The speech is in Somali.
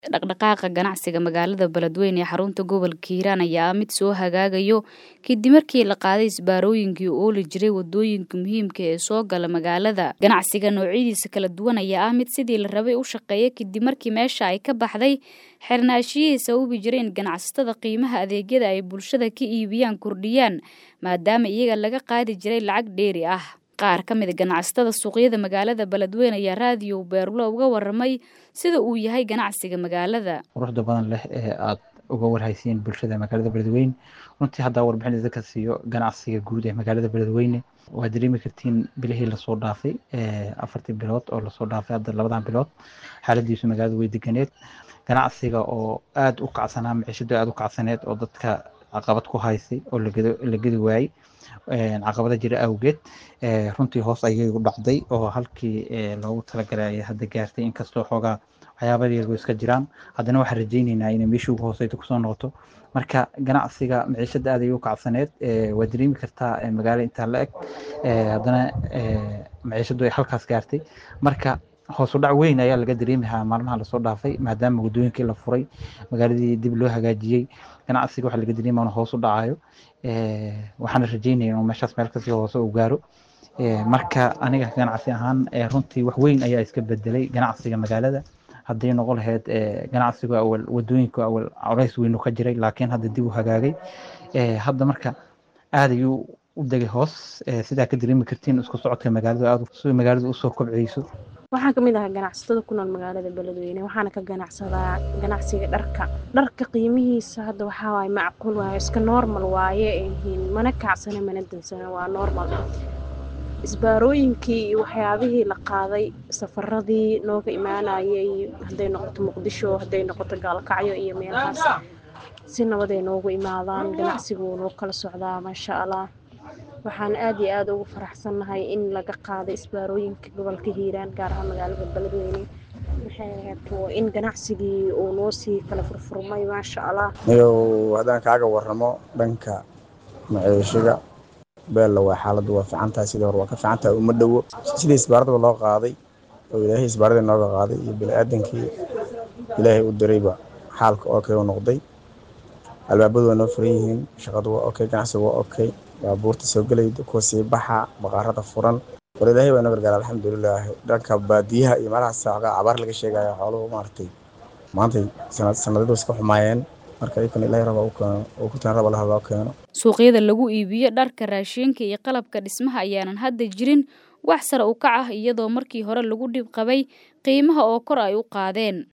dhaqdhaqaaqa ganacsiga magaalada Beledweyne ee xarunta gobolka Hiiraan ayaa mid soo hagaagayo kadib markii la qaaday isbaarooyinkii oo la jiray wadooyinka muhiimka ee soo gala magaalada. Ganacsiga noocyadiisa kala duwan ayaa mid sidii la rabay u shaqeeya kadib markii meesha ay ka baxday xirnaashiyihii sababi jiray in ganacsatada qiimaha adeegyada ay bulshada ka iibiyaan kordhiyaan maadaama iyaga laga qaadi jiray lacag dheeri ah. Qaar ka mid ah ganacsatada suuqyada magaalada Beledweyne ayaa raadiyo Beerlo uga warramay sida uu yahay ganacsiga magaalada. Quruxda badan leh ee aad uga warhaysiin bulshada magaalada Beledweyne. Runtii hadda warbixin idinka siiyo ganacsiga guud ee magaalada Beledweyne. Waa dareemi kartiin bilihii la soo dhaafay 4 bilood oo la soo dhaafay hadda 2 bilood xaaladiisu magaalada way deganeed. Ganacsiga oo aad u kacsanaa maciishada aad u kacsaneed oo dadka caqabad ku haysay oo la gadi waayay caqabada jira awgeed runtii hoos ayay u dhacday oo halkii loogu talagalay hadda gaartay inkastoo xoogaa waxyaabo yar iska jiraan haddana waxaan rajaynaynaa in meeshii ugu hooseysa ku soo noqoto marka ganacsiga maciishada aad ay u kacsaneed waa dareemi kartaa magaalo inta la eg haddana maciishadu ay halkaas gaartay marka hoos u dhac weyn ayaa laga dareemayaa maalmaha la soo dhaafay maadaama wadooyinkii la furay magaaladii dib loo hagaajiyay ganacsiga waxa laga dareemayaa inuu hoos u dhacayo waxaan rajaynayaa inuu meeshaas meel kasii hoose u gaaro marka aniga ganacsi ahaan runtii wax weyn ayaa iska bedelay ganacsiga magaalada haddii noqon lahayd ganacsiga awal wadooyinka awal culays weyn ka jiray laakiin hadda dib u hagaagay hadda marka aad ayuu u degay hoos sidaa ka dareemi kartiin isku socodka magaalada aad soo magaalada u soo kobcayso. waxaan kamid ahaa ganacsatada ku nool magaalada Beledweyne waxaana ka ganacsadaa ganacsiga dharka qiimihiisa hadda waxa waay macquul waaye iska normal waaye mana kacsana mana dansana waa normal isbaarooyinkii waxyaabihii la qaaday safaradii nooga imaanayay haday noqoto Muqdisho haday noqoto Gaalkacyo iyo meelahaas si nabad ay noogu imaadaan ganacsigu noo kala socdaa masha Allah waxaan aad iyo aad ugu faraxsanahay in laga qaaday isbaarooyinka gobolka Hiiraan gaar ahaan magaalada Beledweyne waxay in ganacsigii uu noo sii kala furfurmay masha Allah hadaan kaaga warramo dhanka maciishiga beel waa xaaladdu waa fiicantahay sidoo hore waa ka fiicantahay uma dhawo sidii isbaarada loo qaaday oo Ilaahay isbaarada nooga qaaday iyo bini'aadankii Ilaahay u dirayba xaalka oo kale noqday albaabadu waa noo furan yihiin shaqadu waa okay ganacsigu waa okay baabuurta soo galaydo kuwa sii baxa baqaarada furan war Ilaahay waa naga gargaar alxamdulillah dhanka baadiyaha iyo meelaha saaqa abaar laga sheegayo xooluhu maartay maanta sanadadu iska xumaayeen marka aykan Ilaahay raba oo ku taan raba la keeno. Suuqyada lagu iibiyo dharka raashinka iyo qalabka dhismaha ayaanan hadda jirin wax sare u kac ah iyadoo markii hore lagu dhib qabay qiimaha oo kor ay u qaadeen.